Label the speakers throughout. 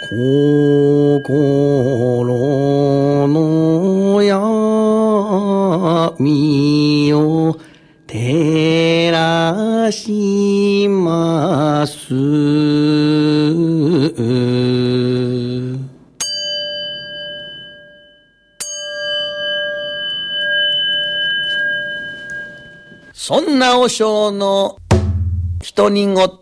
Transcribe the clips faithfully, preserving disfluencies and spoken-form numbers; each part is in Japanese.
Speaker 1: 心の闇を照らします。そんな和尚の独り言。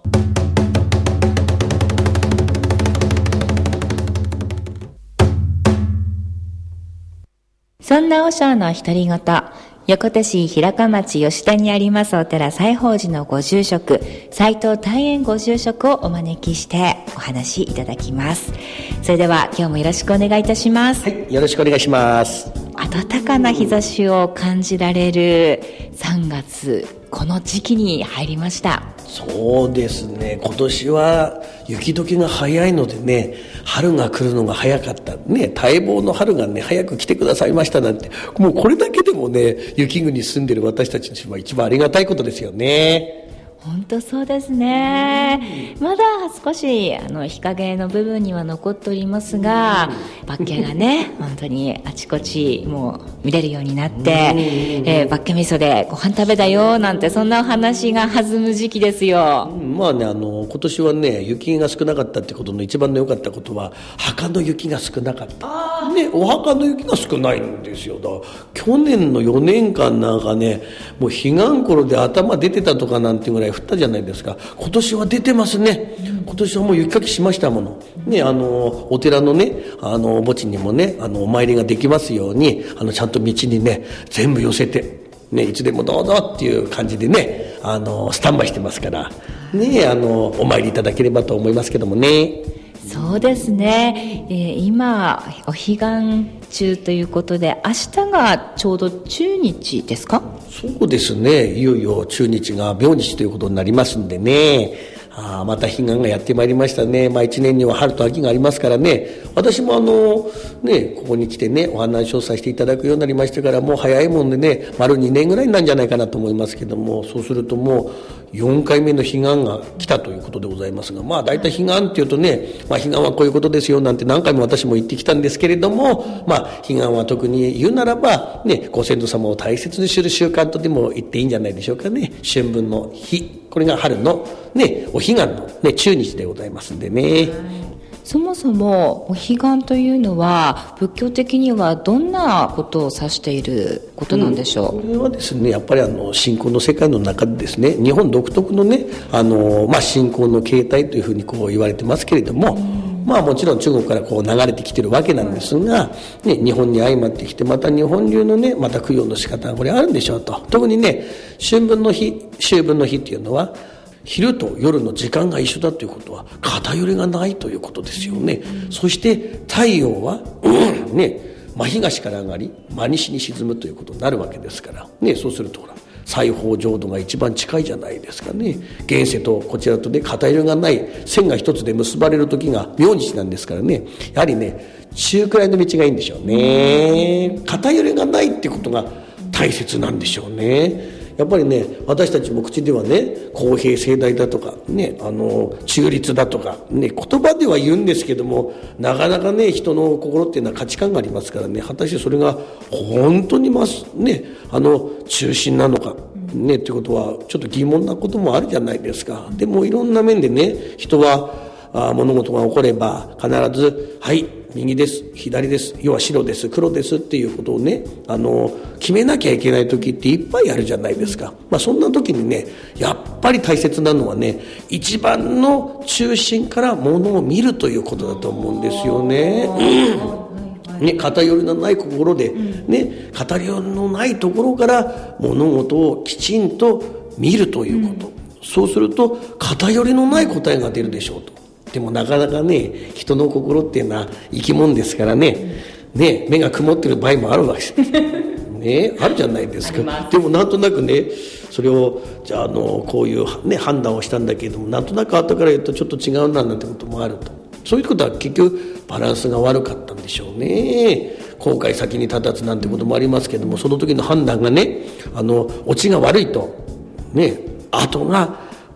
Speaker 2: そんな和尚の独り言。横手市平鹿町吉田にありますお寺西宝寺のご住職、斉藤大円ご住職をお招きしてお話しいただきます。それでは今日もよろしくお願いいたします。
Speaker 1: はい、よろしくお願いします。
Speaker 2: 暖かな日差しを感じられるさんがつ、この時期に入りました。
Speaker 1: そうですね、今年は雪解けが早いのでね、春が来るのが早かったね、待望の春がね早く来てくださいましたなんて、もうこれだけでもね、雪国に住んでる私たちには一番ありがたいことですよね。
Speaker 2: 本当そうですね。まだ少しあの日陰の部分には残っておりますが、バッケがね本当にあちこちもう見れるようになって、えー、バッケ味噌でご飯食べだよなんて、そんなお話が弾む時期ですよ。
Speaker 1: うん、まあね、あの今年はね雪が少なかったってことの一番の良かったことは、墓の雪が少なかったね。お墓の雪が少ないんですよ。だ去年のよねんかんなんかね、もう彼岸頃で頭出てたとかなんてぐらい降ったじゃないですか。今年は出てますね。今年はもう雪かきしましたものね。あのお寺のね、あの墓地にもね、あのお参りができますように、あのちゃんと道にね全部寄せてね、いつでもどうぞっていう感じでね、あのスタンバイしてますからね、あのお参りいただければと思いますけどもね。
Speaker 2: そうですね、えー、今お彼岸中ということで、明日がちょうど中日ですか？
Speaker 1: そうですね、いよいよ中日が明日ということになりますんでね。あ、また彼岸がやってまいりましたね。まあ一年には春と秋がありますからね。私もあのね、ここに来てねお話をさせていただくようになりましてから、もう早いもんでね丸にねんぐらいなんじゃないかなと思いますけども、そうするともうよんかいめの彼岸が来たということでございますが、まあ大体彼岸っていうとね、まあ彼岸はこういうことですよなんて何回も私も言ってきたんですけれども、まあ彼岸は特に言うならばね、ご先祖様を大切にする習慣とでも言っていいんじゃないでしょうかね。春分の日、これが春のねお彼岸のね中日でございますんでね。
Speaker 2: そもそもお彼岸というのは仏教的にはどんなことを指していることなんでしょう？
Speaker 1: うん、これはですね、やっぱりあの信仰の世界の中でですね、日本独特のね、あの、まあ、信仰の形態というふうにこう言われてますけれども、まあもちろん中国からこう流れてきてるわけなんですが、ね、日本に相まってきて、また日本流のね、また供養の仕方がこれあるんでしょうと。特にね、春分の日、秋分の日っていうのは、昼と夜の時間が一緒だということは偏りがないということですよね。うん、そして太陽は、うん、ね、真東から上がり真西に沈むということになるわけですからね。そうするとほら西方浄土が一番近いじゃないですかね。現世とこちらとね偏りがない線が一つで結ばれる時が明日なんですからね。やはりね中くらいの道がいいんでしょうね。偏りがないってことが大切なんでしょうね。やっぱりね、私たちも口ではね、公平正大だとかね、あの中立だとかね、言葉では言うんですけども、なかなかね人の心っていうのは価値観がありますからね、果たしてそれが本当にますね、あの中心なのかねっていうことはちょっと疑問なこともあるじゃないですか。でもいろんな面でね、人はあ物事が起これば必ずはい右です左です、要は白です黒ですっていうことをね、あの決めなきゃいけない時っていっぱいあるじゃないですか。まあそんな時にね、やっぱり大切なのはね、一番の中心からものを見るということだと思うんですよね。うん、ね、偏りのない心でね、偏りのないところから物事をきちんと見るということ、うん、そうすると偏りのない答えが出るでしょうと。でもなかなかね、人の心っていうのは生き物ですからね、ね、目が曇ってる場合もあるわけですね、あるじゃないですか。でもなんとなくね、それをじゃあ、あのこういう、ね、判断をしたんだけれども、なんとなく後から言うとちょっと違うななんてこともあると。そういうことは結局バランスが悪かったんでしょうね。後悔先に立たずなんてこともありますけども、その時の判断がね、あのオチが悪いとね、後が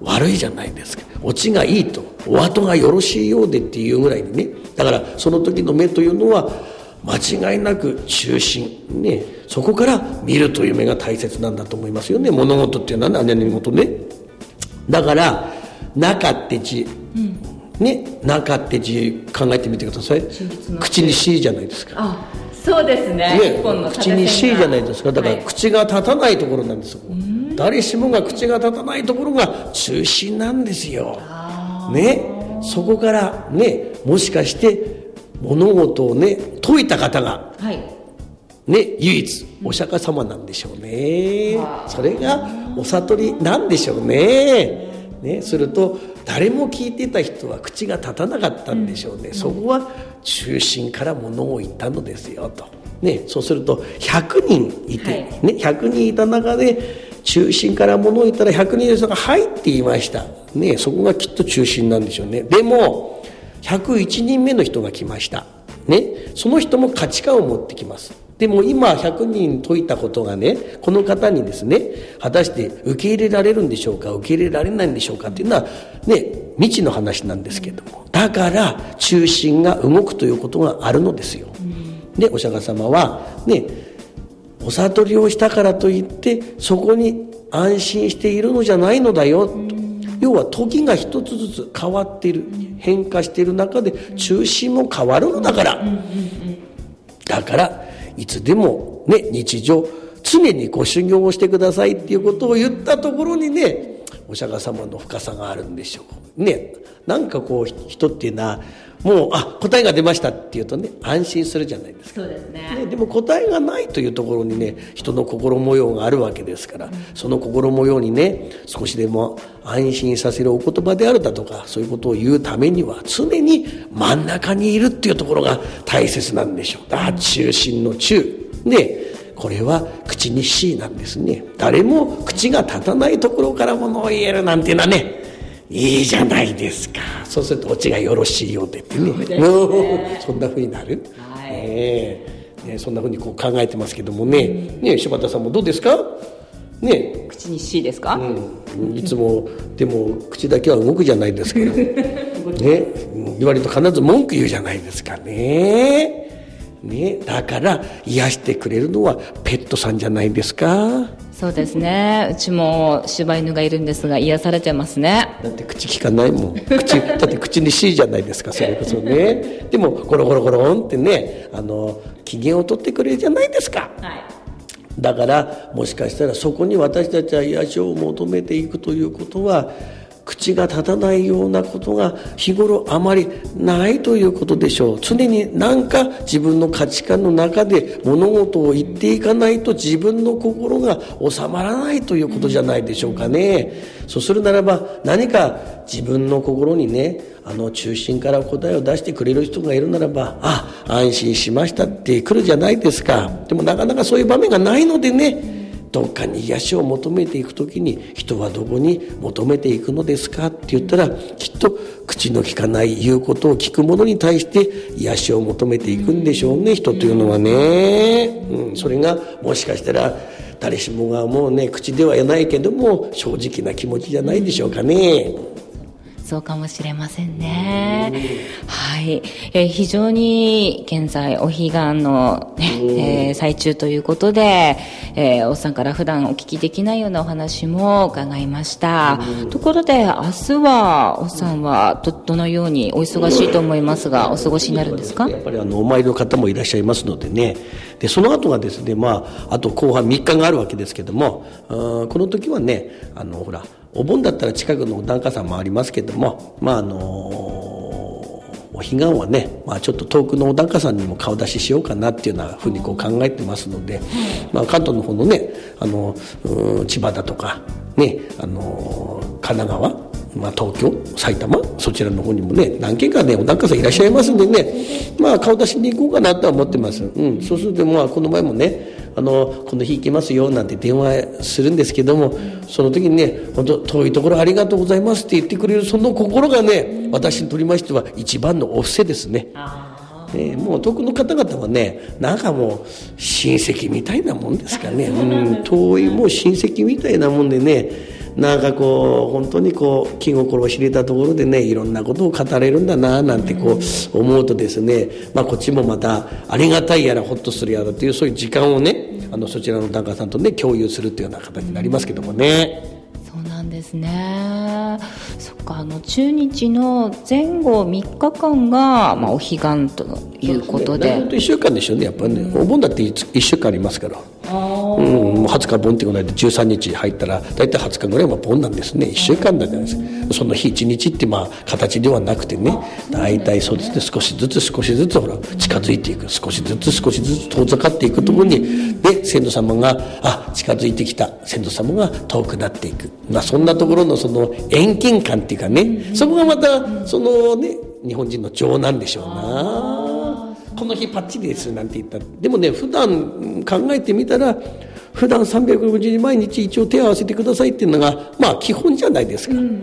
Speaker 1: 悪いじゃないですか。オチがいいと、お後がよろしいようでっていうぐらいにね、だからその時の目というのは間違いなく中心ね、そこから見るという目が大切なんだと思いますよね。物事っていうのは何事ね。だから中って字、うんね、中って字考えてみてください。口にしじゃないですか。
Speaker 2: あ、そうですね。
Speaker 1: ね、口にしじゃないですか。だから口が立たないところなんですよ。はい、誰しもが口が立たないところが中心なんですよ。ね、そこからね、もしかして物事をね解いた方が、はい、ね、唯一お釈迦様なんでしょうね。うん、それがお悟りなんでしょうね。ね、すると誰も聞いてた人は口が立たなかったんでしょうね。うん、そこは中心から物を言ったのですよと。ね、そうするとひゃくにんいて、はい、ね、ひゃくにんいた中で中心から物を言ったらひゃくにんの人がはいって言いました。ね、そこがきっと中心なんでしょうね。でもひゃくいちにんめの人が来ました。ね、その人も価値観を持ってきます。でも今ひゃくにん説いたことがね、この方にですね、果たして受け入れられるんでしょうか、受け入れられないんでしょうかっていうのはね、未知の話なんですけども、だから中心が動くということがあるのですよ。で、お釈迦様はね、お悟りをしたからといってそこに安心しているのじゃないのだよと。要は時が一つずつ変わっている、変化している中で中心も変わるのだから、だからいつでもね、日常常にご修行をしてくださいっていうことを言ったところにね、お釈迦様の深さがあるんでしょうね。なんかこう人っていうのはもうあ答えが出ましたっていうとね、安心するじゃないですか。
Speaker 2: そうですね。
Speaker 1: ね、でも答えがないというところにね、人の心模様があるわけですから、うん、その心模様にね少しでも安心させるお言葉であるだとか、そういうことを言うためには常に真ん中にいるっていうところが大切なんでしょう。あ、中心の中で、これは口にしなんですね。誰も口が立たないところからものを言えるなんていうのはね、いいじゃないですか。そうするとオチがよろしいようでってね、ね、そんな風になる、はい、ねね、そんな風にこう考えてますけどもね、うん、ね、柴田さんもどうですかね。
Speaker 2: 口にしですか、
Speaker 1: うん、いつもでも口だけは動くじゃないですかね、言われると必ず文句言うじゃないですかね。ね、だから癒してくれるのはペットさんじゃないですか。
Speaker 2: そうですね。うちも柴犬がいるんですが癒されてますね。
Speaker 1: だって口聞かないもん。口だって口にしじゃないですか、それこそね。でもゴロゴロゴロンってね、あの機嫌を取ってくれるじゃないですか。はい、だからもしかしたらそこに私たちは癒しを求めていくということは、口が立たないようなことが日頃あまりないということでしょう。常に何か自分の価値観の中で物事を言っていかないと自分の心が収まらないということじゃないでしょうかね。そうするならば何か自分の心にね、あの中心から答えを出してくれる人がいるならば、あ、安心しましたって来るじゃないですか。でもなかなかそういう場面がないのでね、どっかに癒しを求めていくときに、人はどこに求めていくのですかって言ったら、きっと口の利かない言うことを聞く者に対して癒しを求めていくんでしょうね、人というのはね、うん、それがもしかしたら誰しもがもうね、口では言えないけども正直な気持ちじゃないでしょうかね。
Speaker 2: そうかもしれませんね。はい、えー、非常に現在お彼岸の、ねえー、最中ということで、えー、おっさんから普段お聞きできないようなお話も伺いました。ところで明日はおっさんは ど, どのようにお忙しいと思いますがお過ごしになるんですか？
Speaker 1: やっぱりあのお参りの方もいらっしゃいますのでね。でその後がですね、まあ、あと後半みっかがあるわけですけども、この時はね、あのほらお盆だったら近くのお檀家さんもありますけども、まああのお彼岸はね、まあ、ちょっと遠くのお檀家さんにも顔出ししようかなっていうようなふうにこう考えてますので、まあ、関東の方のね、あの千葉だとかね、あの神奈川、まあ、東京、埼玉、そちらの方にもね何軒かねお檀家さんいらっしゃいますんでね、まあ顔出しに行こうかなとは思ってます。うん、そうするとまあこの前もね、あのこの日行けますよなんて電話するんですけども、その時にね、本当遠いところありがとうございますって言ってくれるその心がね、私にとりましては一番のお布施ですね。ね、もう遠くの方々はね、なんかもう親戚みたいなもんですかね、うん、遠いもう親戚みたいなもんでね、 なんかこう本当にこう気心を知れたところでね、いろんなことを語れるんだななんてこう思うとですね、まあ、こっちもまたありがたいやらほっとするやらというそういう時間をね、あのそちらの檀家さんとね共有するというような形になりますけどもね。
Speaker 2: そうなんですね。そっか、あの中日の前後みっかかんが、まあ、お彼岸ということで、
Speaker 1: 本当いっしゅうかんでしょうね、やっぱりね、お盆だっていっしゅうかんありますから、うん、はつか盆ってことでじゅうさんにち入ったら大体はつかぐらいは盆なんですね。いっしゅうかんだじゃないですか。その日いちにちってまあ形ではなくてね、大体そうですね、少しずつ少しずつほら近づいていく、少しずつ少しずつ遠ざかっていくところにで先祖様があ近づいてきた、先祖様が遠くなっていく、まあ、そんなところのその遠近感っていうかね、そこがまたそのね日本人の情なんでしょうな。この日パッチリですなんて言ったら、でもね普段考えてみたら普段さんびゃくろくじゅうにち毎日一応手を合わせてくださいっていうのがまあ基本じゃないですか、うんうん、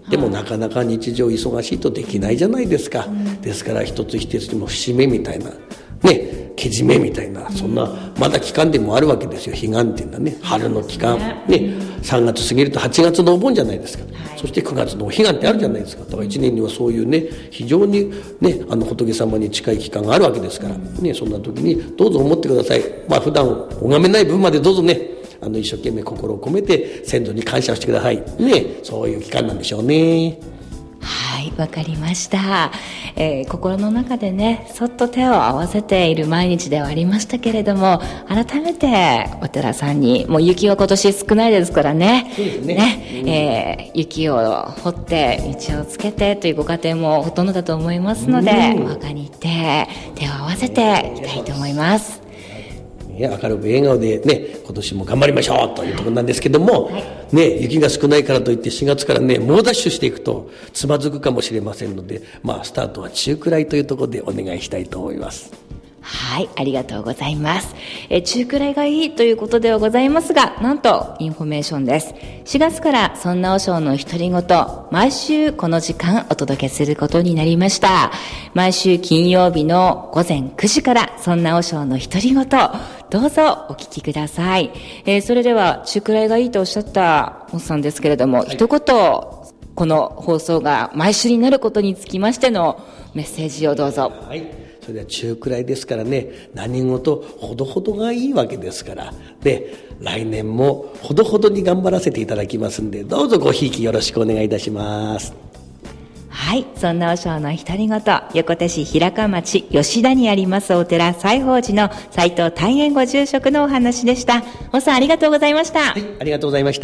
Speaker 1: でもなかなか日常忙しいとできないじゃないですか、うん、ですから一つ一つにも節目みたいなね、けじめみたいな、そんなまだ期間でもあるわけですよ。彼岸っていうのはね、春の期間ね、さんがつ過ぎるとはちがつのお盆じゃないですか、はい、そしてくがつのお彼岸ってあるじゃないですか。だからいちねんにはそういうね非常にねあの仏様に近い期間があるわけですからね、そんな時にどうぞ思ってください。まあ普段拝めない分までどうぞね、あの一生懸命心を込めて先祖に感謝をしてくださいね、そういう期間なんでしょうね。
Speaker 2: はい、わかりました、えー、心の中でねそっと手を合わせている毎日ではありましたけれども、改めてお寺さんにもう雪は今年少ないですからね、そうですね、ね、うん、えー、雪を掘って道をつけてというご家庭もほとんどだと思いますので、うん、お墓に行って手を合わせていきたいと思います。
Speaker 1: 明るく笑顔でね今年も頑張りましょうというところなんですけども、はい、ね、雪が少ないからといってしがつからね猛ダッシュしていくとつまずくかもしれませんので、まあスタートは中くらいというところでお願いしたいと思います。
Speaker 2: はい、ありがとうございます。え中くらいがいいということではございますが、なんとインフォメーションです。しがつからそんな和尚の独り言、毎週この時間お届けすることになりました。毎週金曜日のごぜんくじからそんな和尚の独り言、どうぞお聞きください。えー、それでは中くらいがいいとおっしゃったおっさんですけれども、はい、一言この放送が毎週になることにつきましてのメッセージをどうぞ。
Speaker 1: はい、それでは中くらいですからね、何事ほどほどがいいわけですからで、来年もほどほどに頑張らせていただきますんで、どうぞごひいきよろしくお願いいたします。
Speaker 2: はい、そんな和尚の独り言、横手市平川町吉田にありますお寺西宝寺の斉藤大円ご住職のお話でした。おさんありがとうございました。
Speaker 1: はい、ありがとうございました。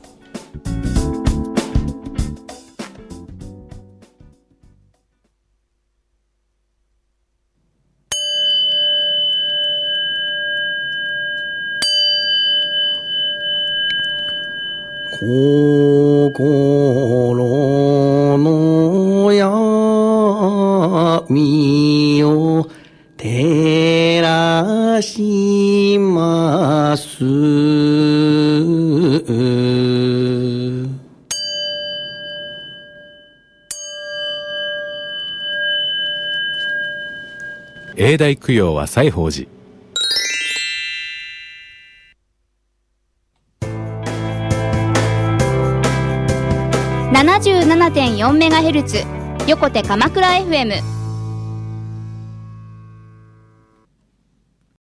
Speaker 1: 心の闇を照らします。
Speaker 3: 永代供養は西宝寺。
Speaker 4: ななじゅうななてんよんメガヘルツ 横手鎌倉 エフエム